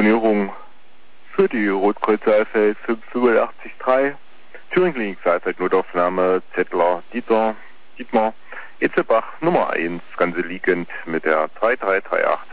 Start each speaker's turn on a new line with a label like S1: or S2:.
S1: Stornierung für die Rotkreuz Saalfeld 585-3, Thüringen Klinik Saalfeld Notaufnahme, Zettler, Dietmar, Etzebach Nummer 1, Ganze liegend mit der 3338.